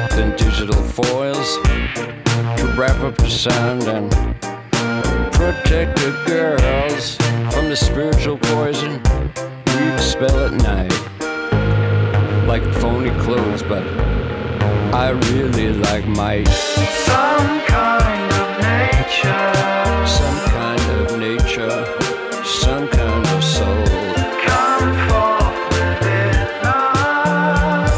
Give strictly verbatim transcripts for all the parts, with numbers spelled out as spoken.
than digital foils to wrap up the sound and protect the girls from the spiritual poison we expel at night. Like phony clothes, but I really like might. Some kind of nature, some kind of nature, some kind of soul. come forth within us.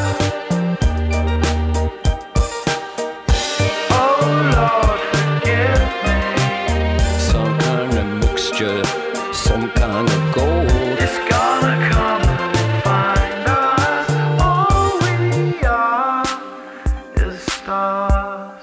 Oh Lord, forgive me. Some kind of mixture, some kind of gold. It's gonna come and find us. All we are is stars.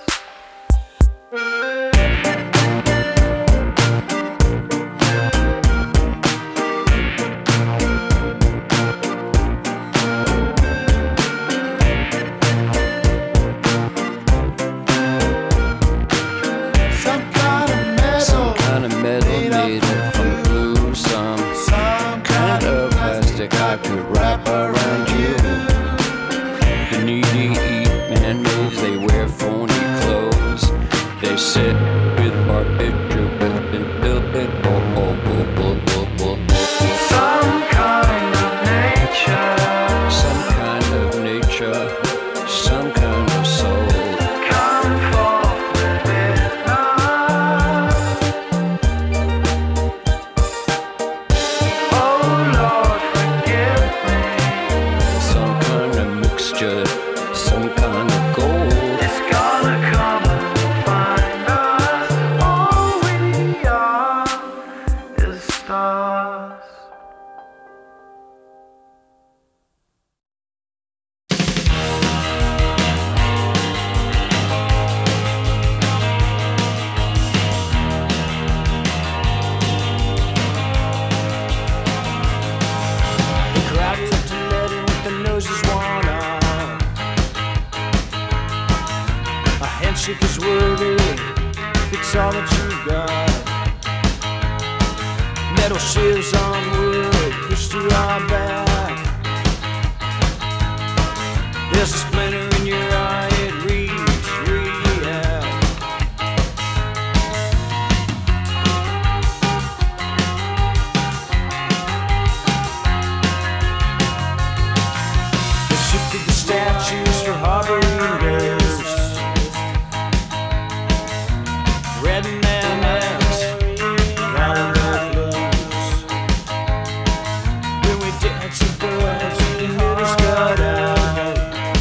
Some kind of metal, Some kind of metal made up from glue. Some some kind of plastic I could wrap around you. The needy eat man-mades, they wear phony clothes. They sit with our picture with and build it. Oh, oh, oh, oh, oh, oh, oh. Some kind of nature, Some kind of nature, some kind of soul. come forth within us. Oh Lord, forgive me. Some kind of mixture, some kind of gold. It's gonna come and find us. All we are is stars. The crowd looked and led in with the noses worn out. A handshake is worthy, it's all that you've got. Metal shivs on wood, pushed to our back. There's a splinter in your eye, it reads, react. They shifted the statues for harboring ghosts. Red and necks, calling their clothes. When we dance the birds, the needles cut out.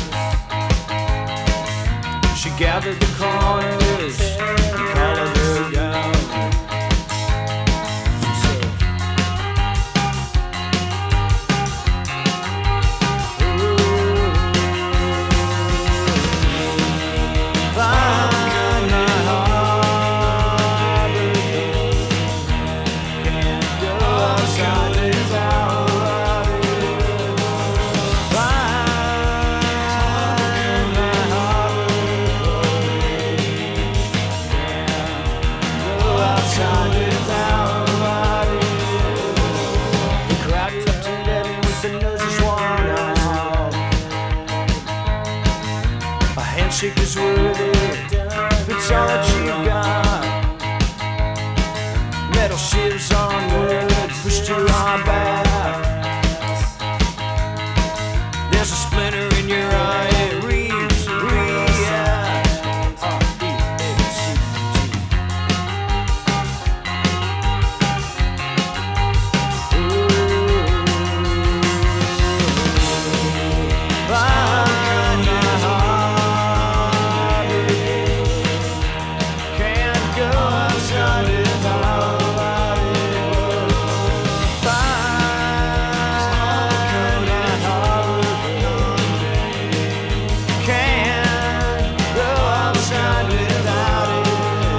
She gathered the corners and colored her gown. She said, find my harbor door. Can't go outside without it. Find my harbor door. Can't go outside without it. The crowd left to let in with the noses worn out. A handshake is worthy, if it's all that you got. Metal shivs on wood, pushed to our back. There's a splinter in your eye, it reads, react. R E A C T. Find my harbor. Can't go outside without it. Find my harbor. Can't go outside without it.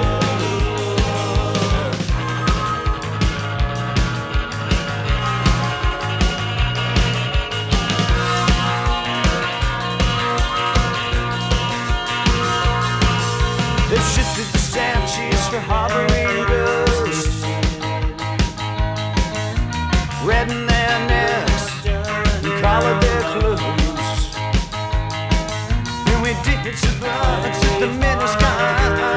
They've shifted the statues for harboring ghosts. Red in their necks and collared their clothes. And we we did sublime to the midnight sky.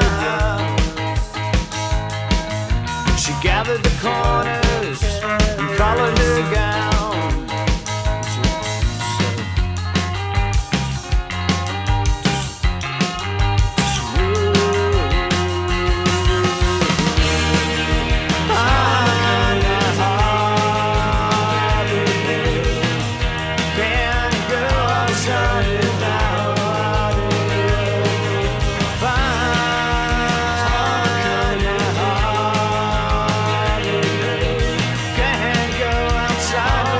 She gathered the corners and collared her gown. She said, can't go outside without it. Can't go outside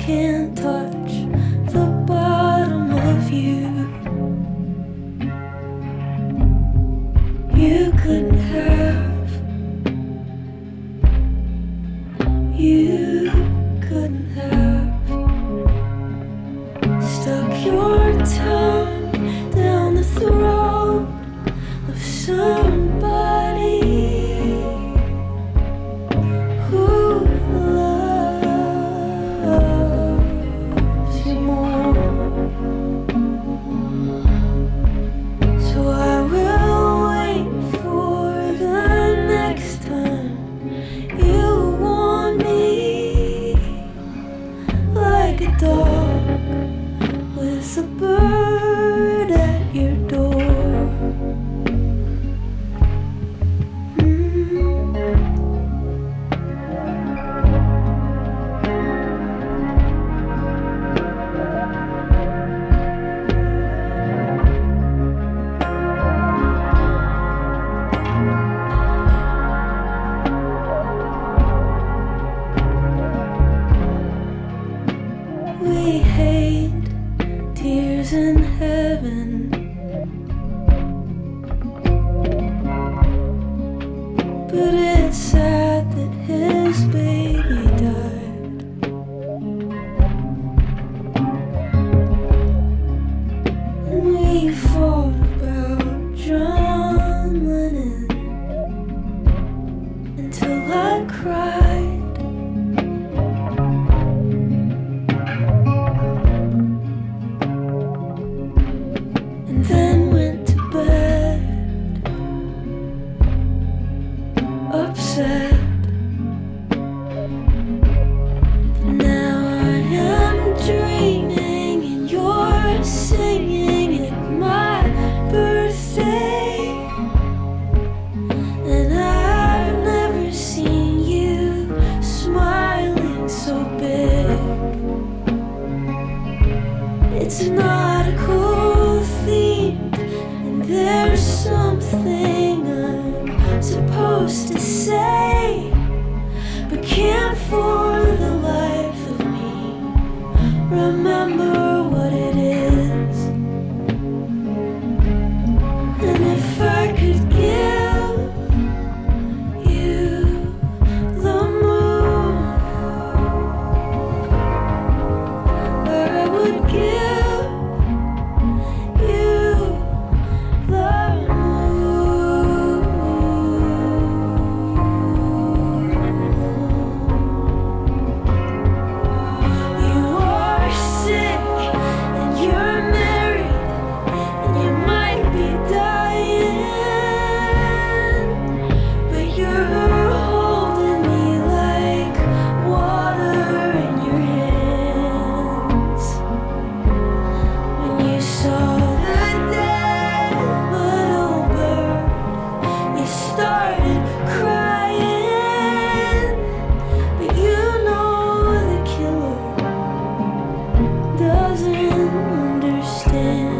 can't touch the bottom of you. You couldn't have, you couldn't have stuck your tongue down the throat of somebody who loves you more. So I will wait for the next time you want me, like a dog with a bird at your door. We hate tears in heaven, but it's sad that his baby died. And we fought about John Lennon until I cried. And then went to bed, upset. But now I am dreaming and you're singing at my birthday. And I've never seen you smiling so big. It's not a cool theme, and there's something I'm supposed to say, but can't for the life of me remember what it is. And if I could give you the moon, I would give you the moon. You are sick and you're married and you might be dying, but you're holding me like water in your hands. When you saw the dead little bird, you started crying, but you know the killer doesn't understand.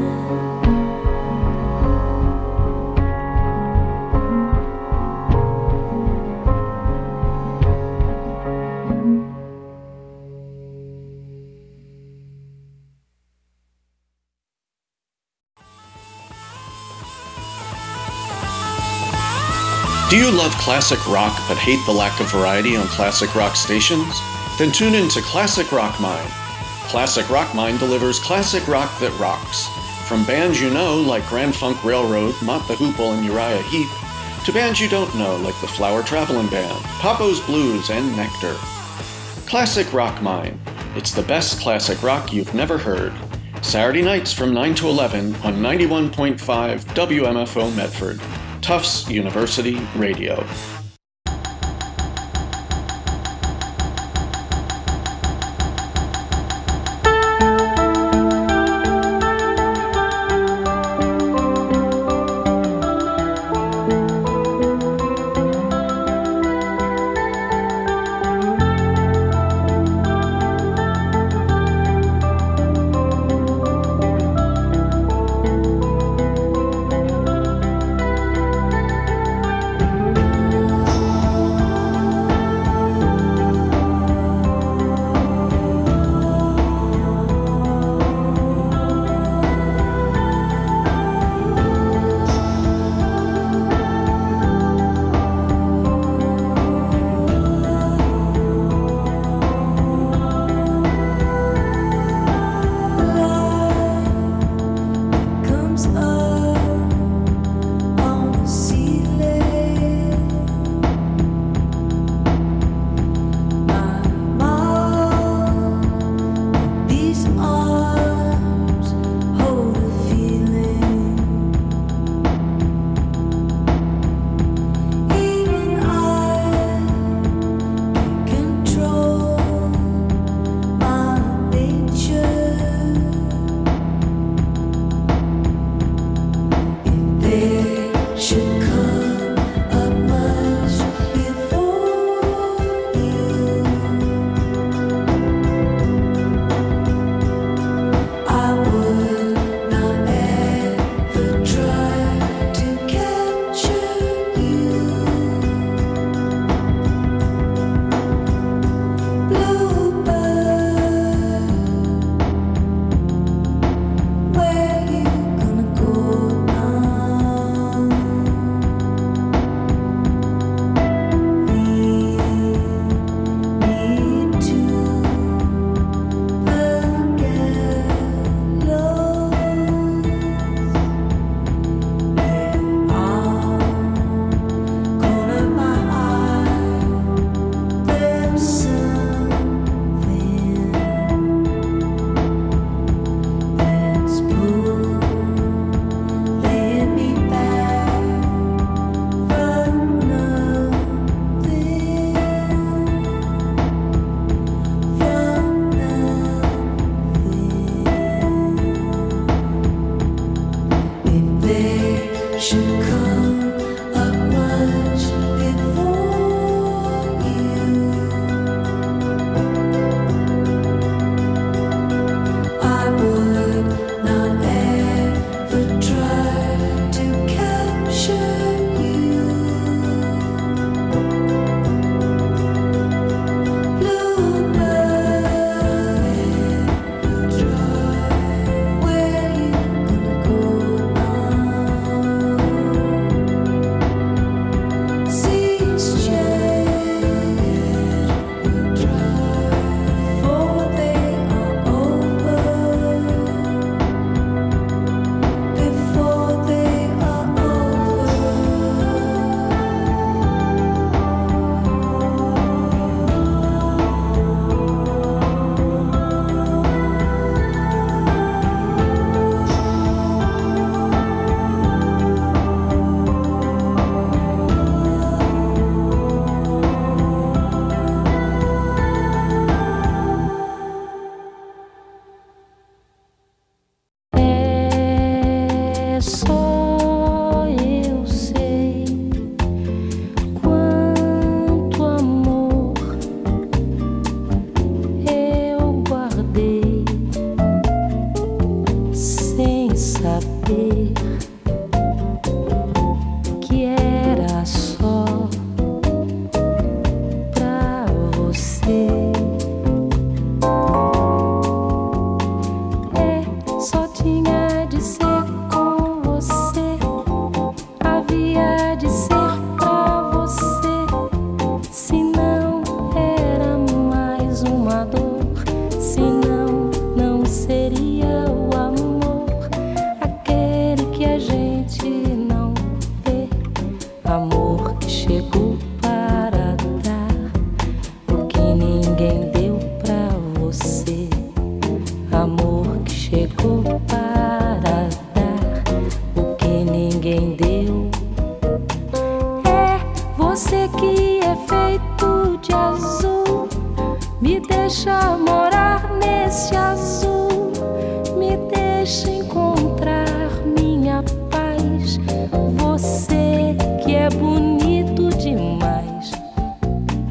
Do you love classic rock but hate the lack of variety on classic rock stations? Then tune in to Classic Rock Mind. Classic Rock Mind delivers classic rock that rocks. From bands you know like Grand Funk Railroad, Mott the Hoople, and Uriah Heep, to bands you don't know like the Flower Traveling Band, Papo's Blues, and Nectar. Classic Rock Mind. It's the best classic rock you've never heard. Saturday nights from nine to eleven on ninety-one point five W M F O Medford. Tufts University Radio. You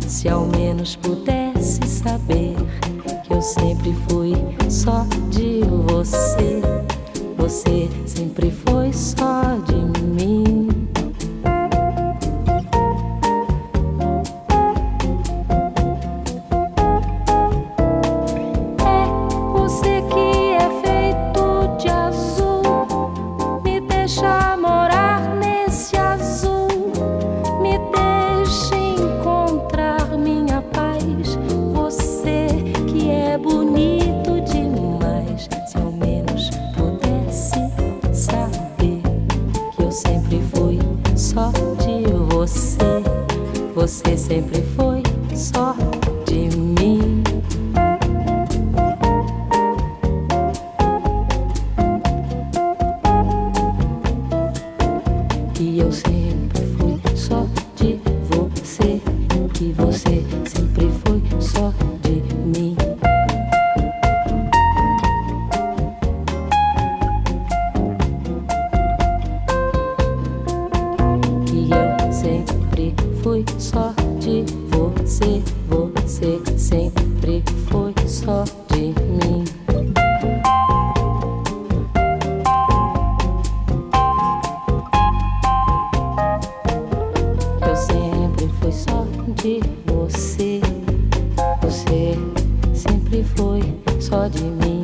Se ao menos pudesse saber que eu sempre fui só de você, você sempre foi só de mim. É você que é feito de azul, me deixa morar nesse azul, me deixa encontrar minha paz. Você que é bonito demais. Se ao menos pudesse saber que eu sempre fui só de você, você sempre foi só de mim. E eu sempre fui só de você, que você sempre foi só de mim. Que eu sempre fui só de você, você sempre foi só de mim. Eu sempre fui só de você, você sempre foi só de mim.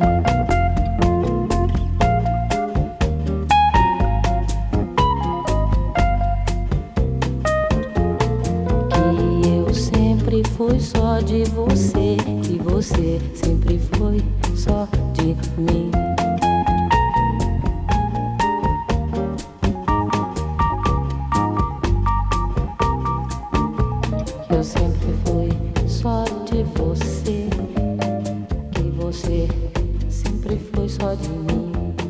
Que eu sempre fui só de você, e você sempre foi só de mim. Eu sempre fui só de você, que você sempre foi só de mim.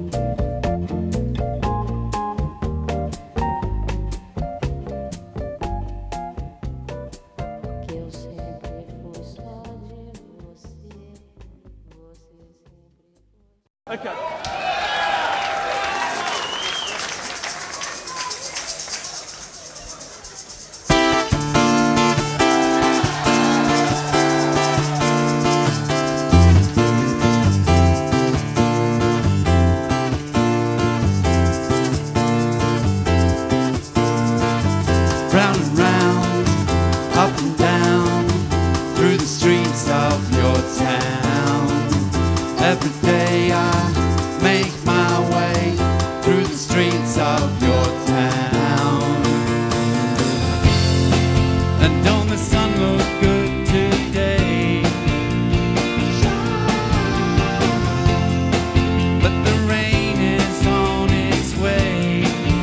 Que eu sempre fui só de você, você sempre foi. Round and round, up and down, through the streets of your town. Every day I make my way through the streets of your town. And don't the sun look good today? But the rain is on its way.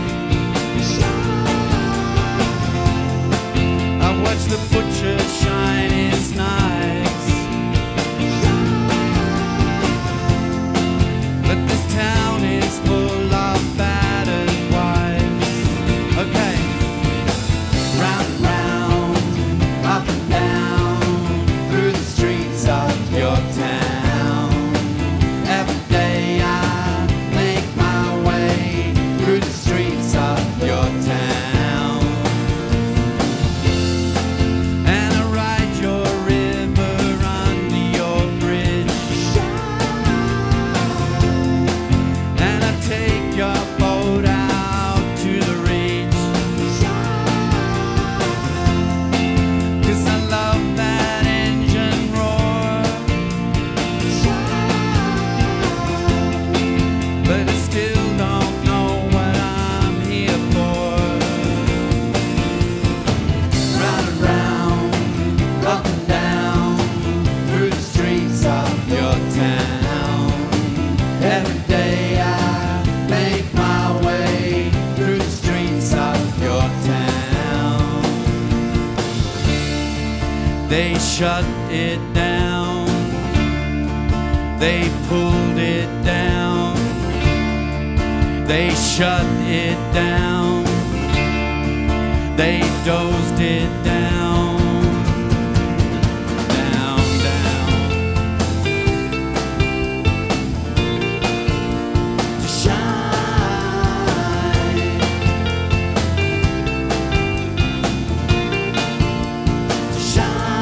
I watch the butcher shine his knives, but this town is full of battered wives. Okay, round and round, up and down, through the streets of your town. Every day I make my way through the streets of your town. And I ride your river under your bridge, and I take your boat out to the reach, 'cause I love that engine roar. But I still don't know what I'm here for. Round and round, up and down, through the streets of your town. Every day I make my way through the streets of your town. They shut it down, they pulled it down, they shut it down, they dozed it down, down, down. To shine, to shine.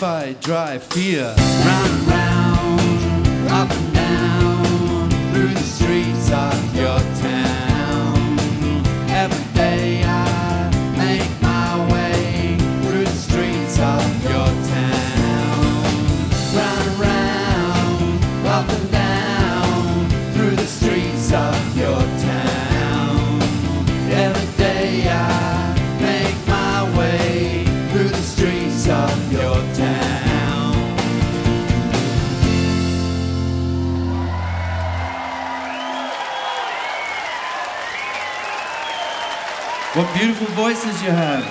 fight, drive, fear. Round and round, up and down, through the streets of your town. Every day I make my way through the streets of your town. Round and round, up and down, through the streets of your town. Every day I make my way through the streets of your town. What beautiful voices you have.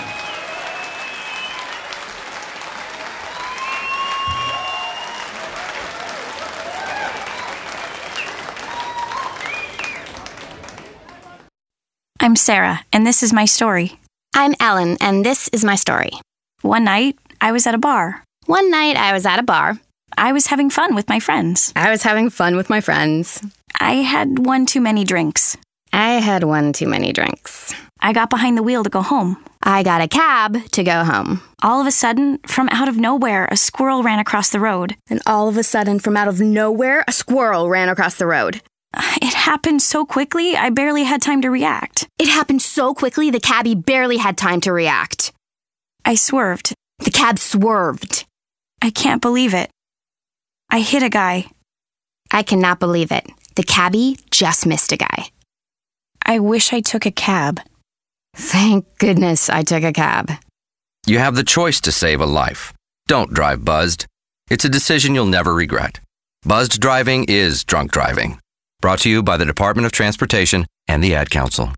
I'm Sarah, and this is my story. I'm Ellen, and this is my story. One night, I was at a bar. One night, I was at a bar. I was having fun with my friends. I was having fun with my friends. I had one too many drinks. I had one too many drinks. I got behind the wheel to go home. I got a cab to go home. All of a sudden, from out of nowhere, a squirrel ran across the road. And all of a sudden, from out of nowhere, a squirrel ran across the road. It happened so quickly, I barely had time to react. It happened so quickly, the cabbie barely had time to react. I swerved. The cab swerved. I can't believe it. I hit a guy. I cannot believe it. The cabbie just missed a guy. I wish I took a cab. Thank goodness I took a cab. You have the choice to save a life. Don't drive buzzed. It's a decision you'll never regret. Buzzed driving is drunk driving. Brought to you by the Department of Transportation and the Ad Council.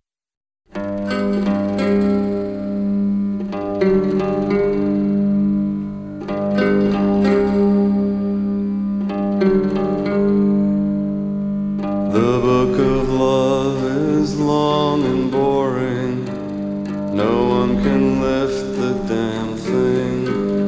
The book of love is long and boring. No one can lift the damn thing.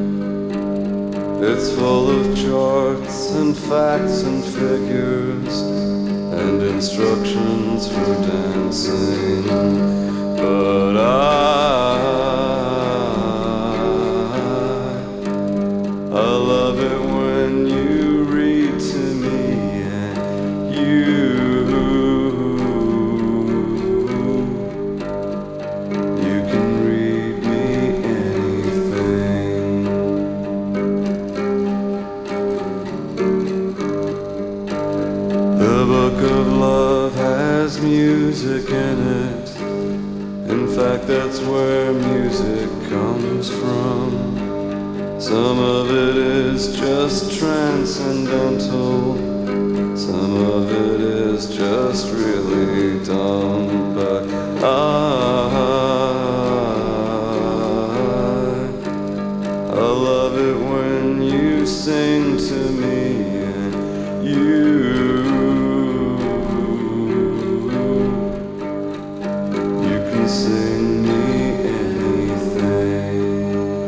It's full of charts and facts and figures and instructions for dancing. But I, I love it when you read to me and you You can read me anything. The book of love has music in it. In fact, that's where music comes from. Some of it is just transcendental. Some of it is just really dumb. But I, I love it when you sing to me and you You can sing me anything.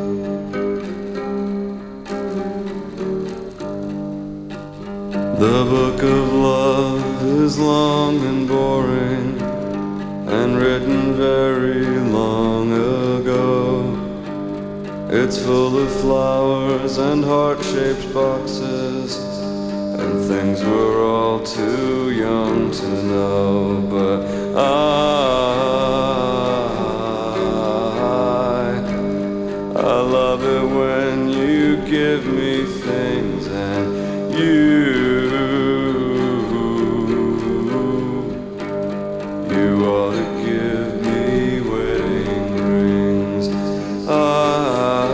The book of love is long and boring and written very long ago. It's full of flowers and heart-shaped boxes and things we're all too young to know. But I, I love it when you give me things and you You ought to give me wedding rings. I,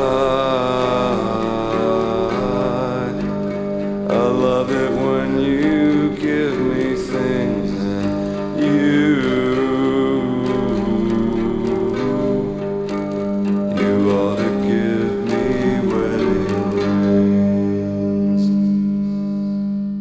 I love it when you give me things and you You ought to give me wedding rings.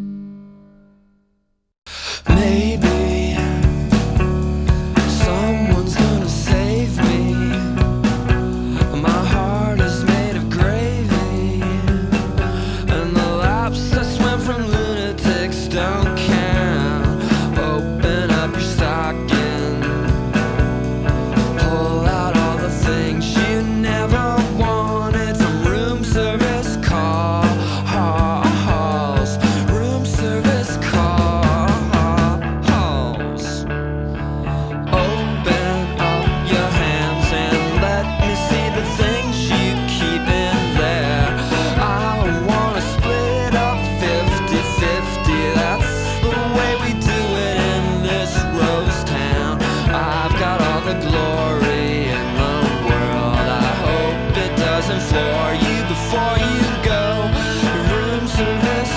wasn't for you before you go. Room service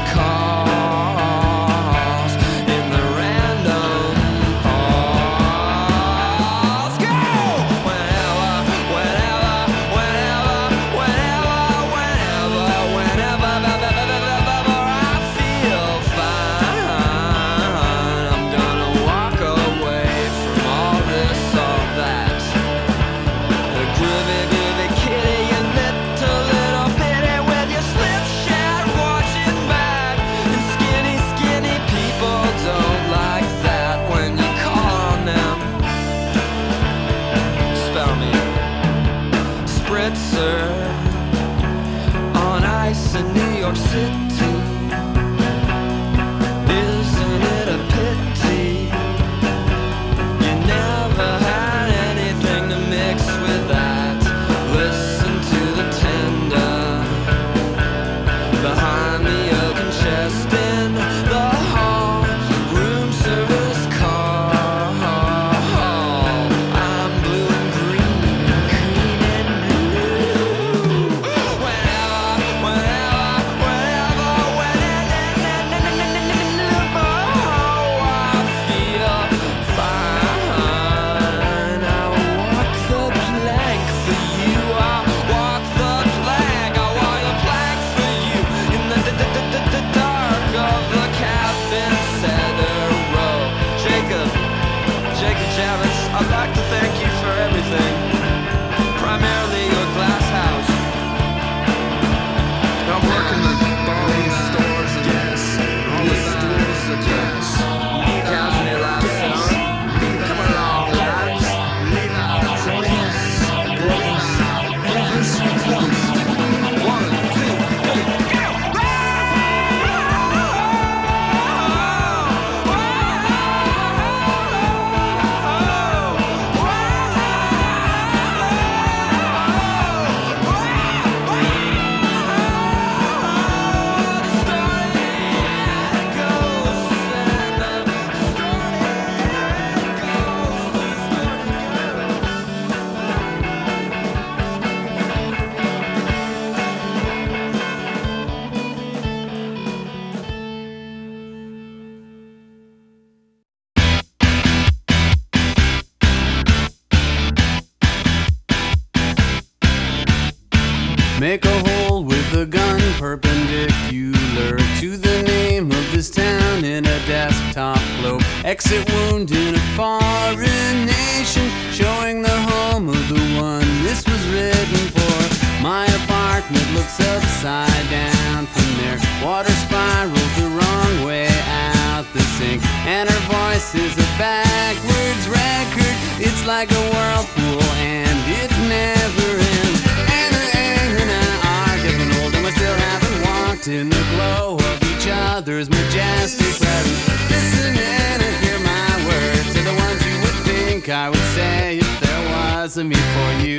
calls in the random pause. Go! Whenever, whenever, whenever, whenever, whenever, whenever, whenever I feel fine, I'm gonna walk away from all this, all that. The groovy, groovy kitty, you little, little bitty with your slipshod watching back. And skinny, skinny people don't like that when you call on them. Spell me Spritzer on ice in New York City. Isn't it a pity you never had anything to mix with that? Listen to the tender behind the oaken chest in the hall. Room service call. I'm blue and green and green and blue. Whenever, whenever, whenever, whenever, oh, I feel fine. I'll walk the plank for you. I'll walk the plank. I'll walk the plank for you in the d- d- d- d- d- dark of the cabin cedar row. Jacob, Jacob Javits, I'd like to thank you for everything. Primarily your glass house. I work in the bowling stores and all the stores that gas. Cows in your last summer. Come along, lads. One, two, three, go! Make a hole with a gun perpendicular to the name of this town in a desktop globe. Exit wound in a foreign nation, showing the home of the one this was written for. My apartment looks upside down from there. Water spirals the wrong way out the sink, and her voice is a backwards record. It's like a whirlpool and it never ends. And, and, and I are getting old and we still haven't walked in the glow of each other's majestic presence. Listen in and hear my words to the ones you would think I would say if there was a me for you.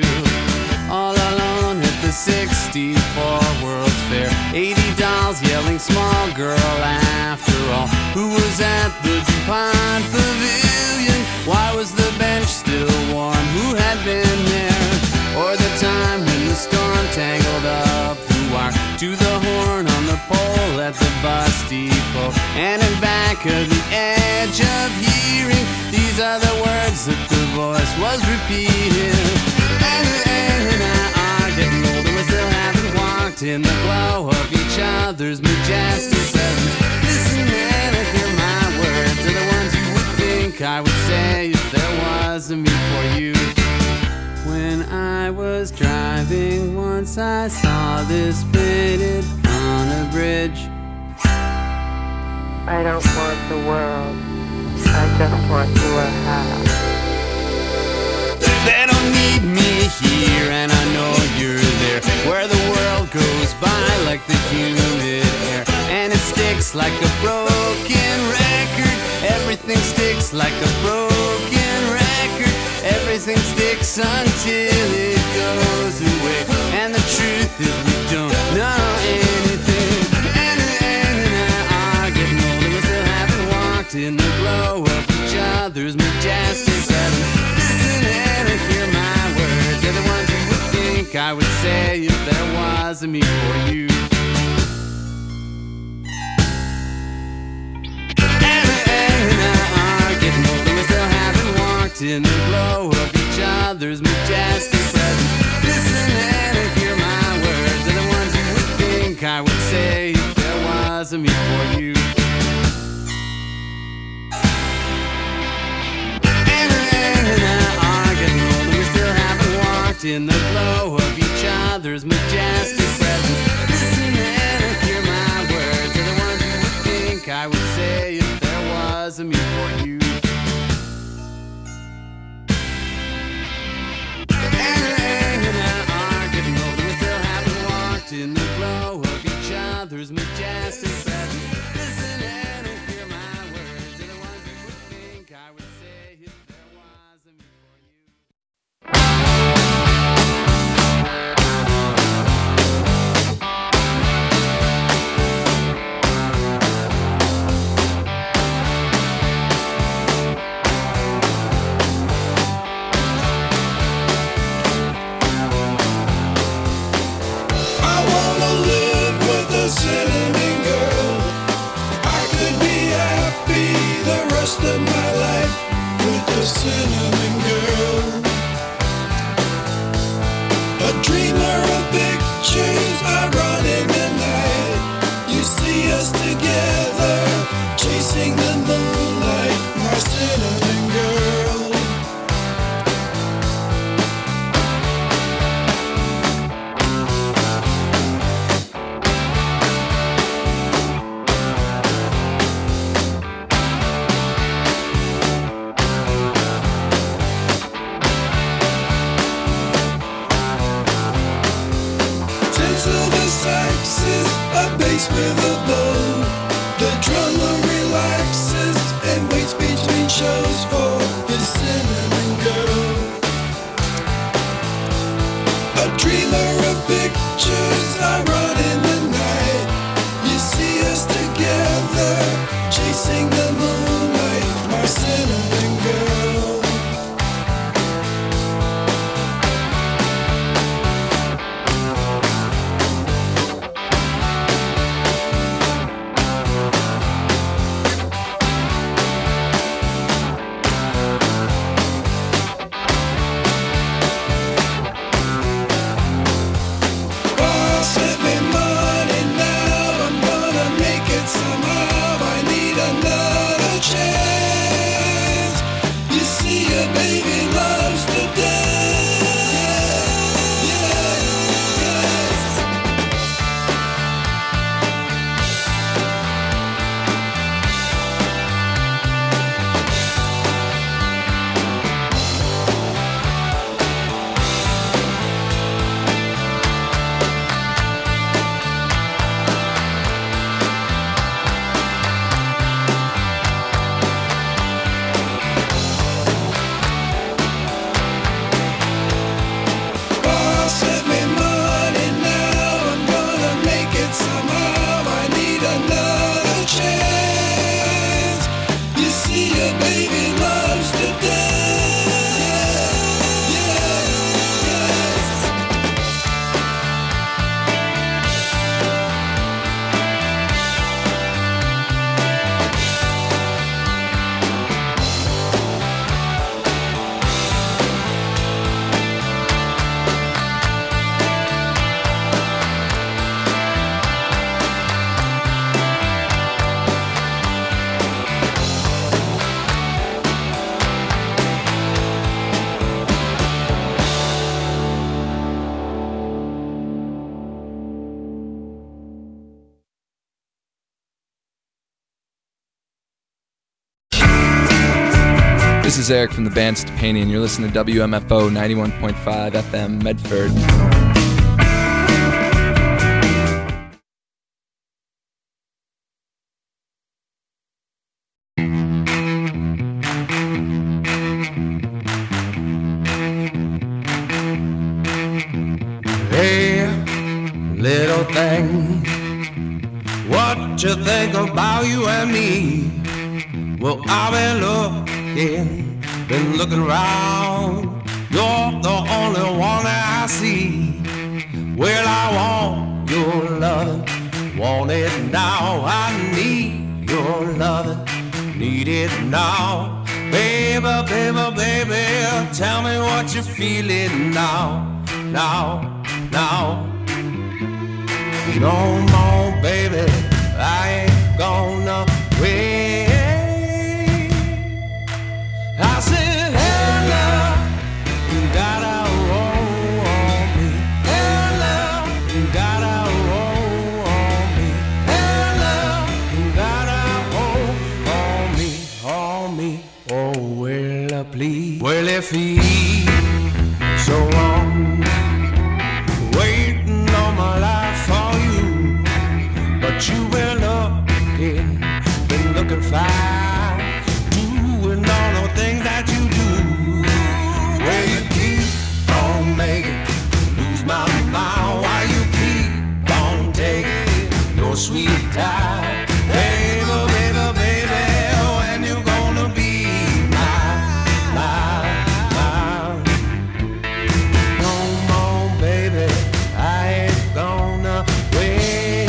All alone at the sixty-four World's Fair, eighty dolls yelling small girl after all. Who was at the DuPont Pavilion? Why was the bench still warm? Who had been there? Or the time when the storm tangled up the wire to the horn on the pole at the bus depot. And in back of the edge of hearing, these are the words that the voice was repeating. And, and I are getting older, we still haven't walked in the glow of each other's majestic presence. Listen and hear my words, they're the ones you would think I would say if there was a me for you. When I was driving once, I saw this painted on a bridge. I don't want the world, I just want your house. They don't need me here, and I know you're there, where the world goes by like the humid air, and it sticks like a broken record. Everything sticks like a broken record. Everything sticks until it goes away. And the truth is we don't know anything. And, and, and I are getting older, we still haven't walked in the glow of each other's majestic presence. Listen and hear my words, they're the ones you would think I would say if if there was a me for you. In the glow of each other's majestic presence, listen and hear my words. They're the ones you would think I would say if there was a me for you. And, and I are getting old, and we still haven't walked in the glow of each other's majestic presence. Listen and hear my words. They're the ones you would think I would say if there was a me for you. In the glow of each other's majestic presence, listen and hear my words. They're the ones you would think I would say if there was a me for you. Cinnamon girl, I could be happy the rest of my life with the cinnamon girl. A dreamer of pictures, I run in the night. You see us together, chasing the moonlight, my cinnamon girl. Silver saxes, a bass with a bow. The drummer relaxes and waits between shows for his cinnamon girl. A dreamer of pictures, I run in the night. You see us together, chasing the moonlight, my cinnamon girl. This is Eric from the band Stepani, and you're listening to W M F O ninety-one point five F M Medford. Hey, little thing, what you think about you and me? Well, I've been looking, been looking around. You're the only one that I see. Well, I want your loving, want it now. I need your loving, need it now. Baby, baby, baby, tell me what you're feeling now, now, now. Come on, baby, I ain't gonna wait. I said, hey, love, you gotta roll on me. Hey, love, you gotta roll on me. Hey, love, you gotta hold on me, on me. Oh, well, uh, please. Well, if he's so long, waiting all my life for you, but you've been looking, been looking fine, doing all the things that you do. Well, you keep on making me lose my mind. Why you keep on taking your sweet time, baby, baby, baby? When you gonna be mine, mine, mine? Come on, baby, I ain't gonna wait.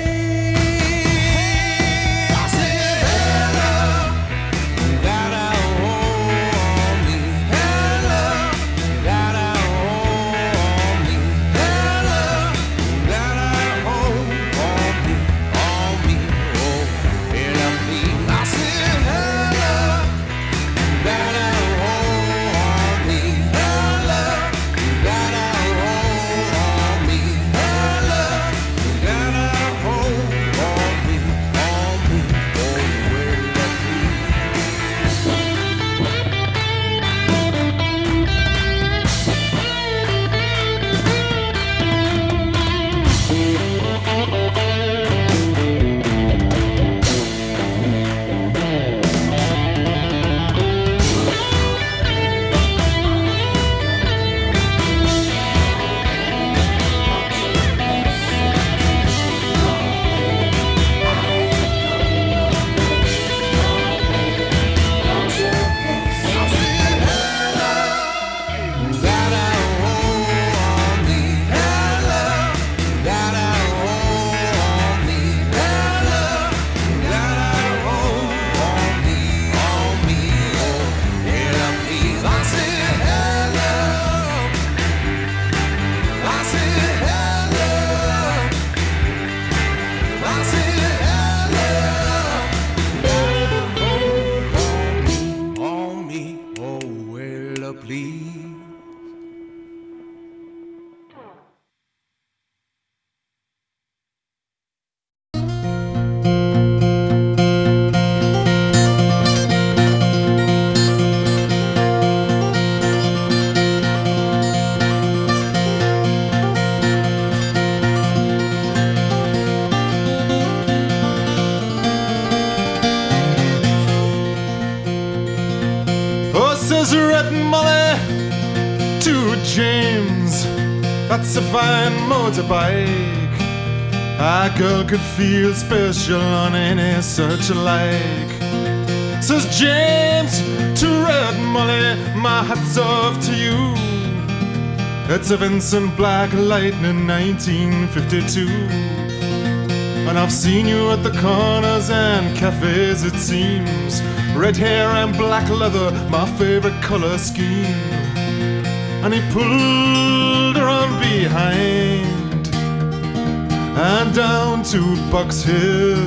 I said, hey, love, you gotta hold on me. Hey, love, you gotta hold on me. Hey, love, you gotta hold on me, on me. Oh, hey, love, please. I said, hey, love, you gotta hold on me. Hey, love, you gotta hold on me. Hey, love, you gotta hold on me, on me. Oh, well, love, Oh, says Red Molly to James, that's a fine motorbike. A girl could feel special on any such like. Says James to Red Molly, my hat's off to you. It's a Vincent Black Lightning nineteen fifty-two. And I've seen you at the corners and cafes, it seems. Red hair and black leather, my favorite color scheme. And he pulled her on behind and down to Box Hill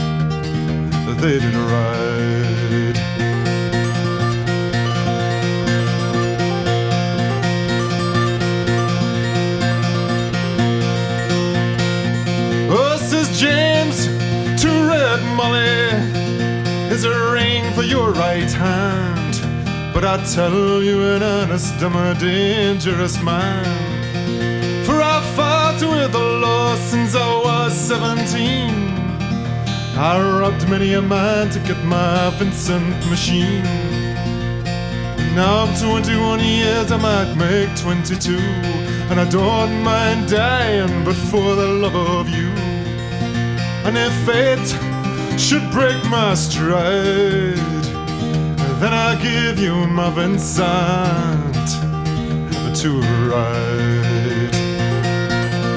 they did ride. Oh, says James to Red Molly, is a ring for your right hand, but I tell you in earnest, I'm a dangerous man. For I fought with the law since I was seventeen. I robbed many a man to get my Vincent machine. Now I'm twenty-one years, I might make twenty-two, and I don't mind dying, but for the love of you. And if fate should break my stride, then I give you my Vincent to ride.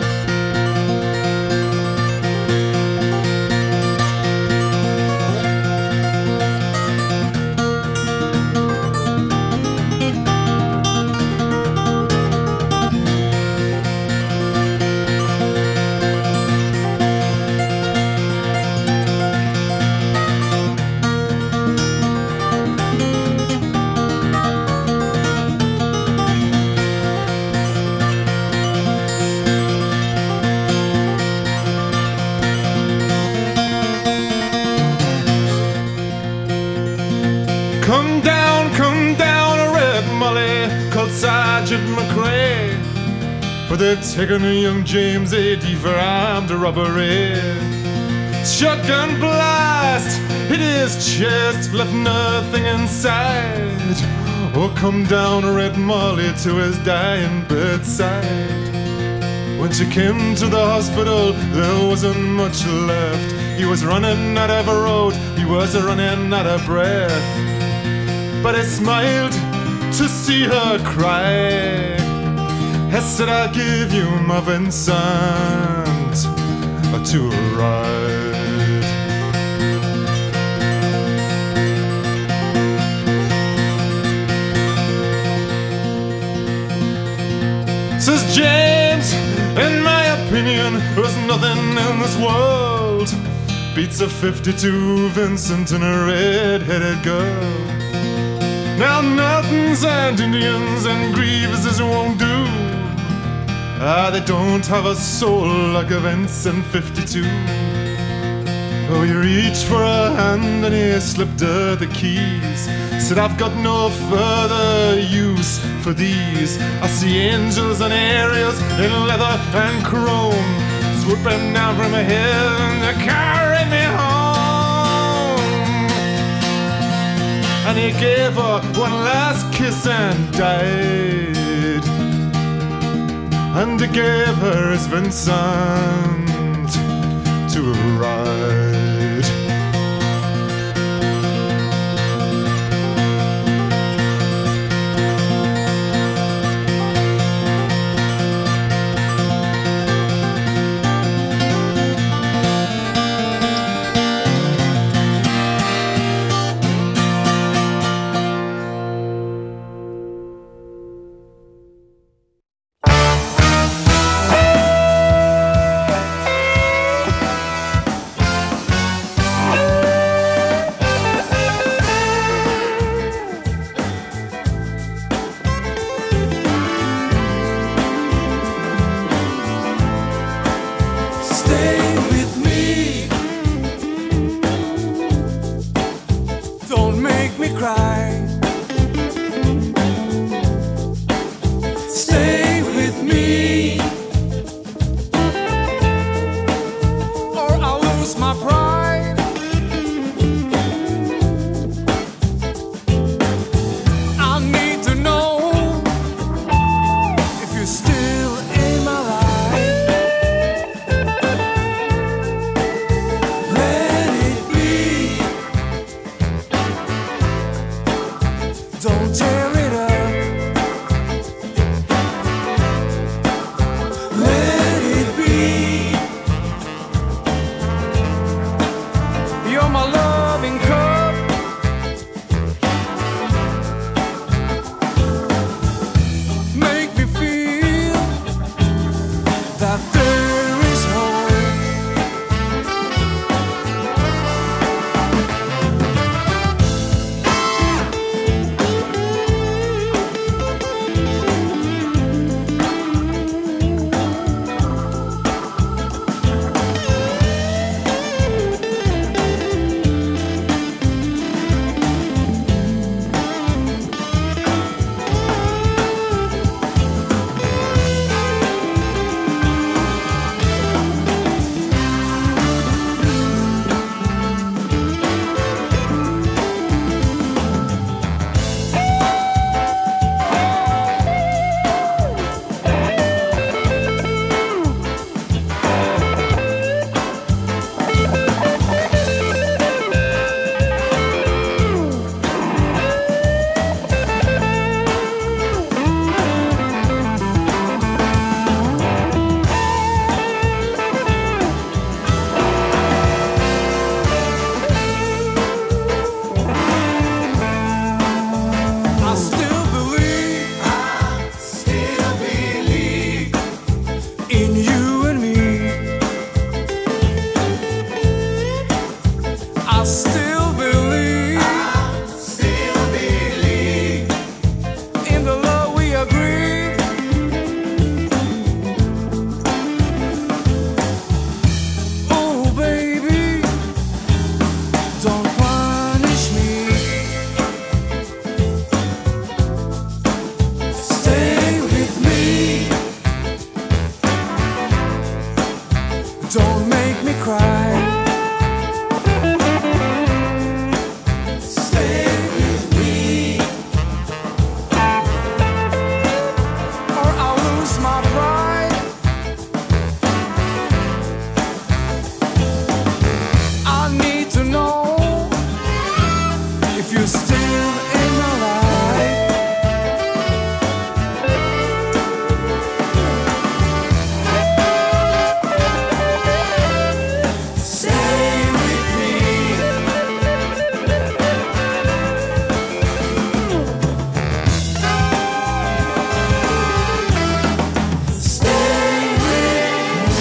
but they've taken young James A D for armed robbery. Shotgun blast hit his chest, left nothing inside. Oh, come down, Red Molly, to his dying bedside. When she came to the hospital, there wasn't much left. He was running out of a road, he was running out of breath. But I smiled to see her cry. I said, I'll give you my Vincent to ride. Says James, in my opinion, there's nothing in this world beats a fifty-two Vincent and a red-headed girl. Now Nortons and Indians and Grieveses won't do. Ah, they don't have a soul like a Vincent fifty-two. Oh, he reached for a hand and he slipped her the keys. Said, I've got no further use for these. I see angels and aerials in leather and chrome, swooping down from heaven to carry me home. And he gave her one last kiss and died. And he gave her his Vincent to ride. Don't make me cry. Stay with me, or I'll lose my pride. I need to know if you're still in my life. Stay with me. Stay with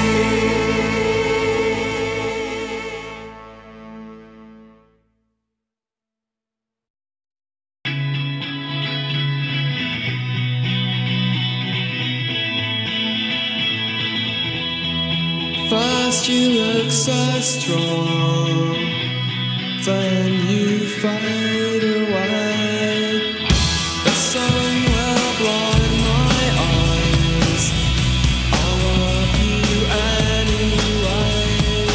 First you look so strong, then you fade away. The sun will blind my eyes. I love you anyway.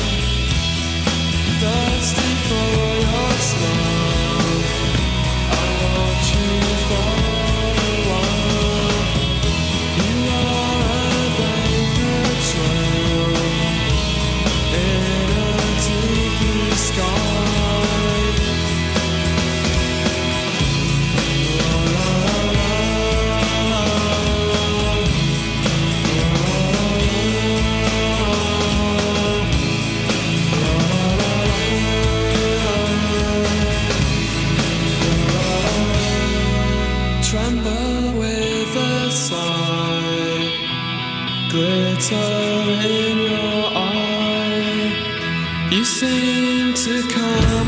Thirsty for your smile, I watch you fall away. You are a vapor trail in a deep blue sky. La, la, la, tremble with a sigh, glitter in your eye. You seem to come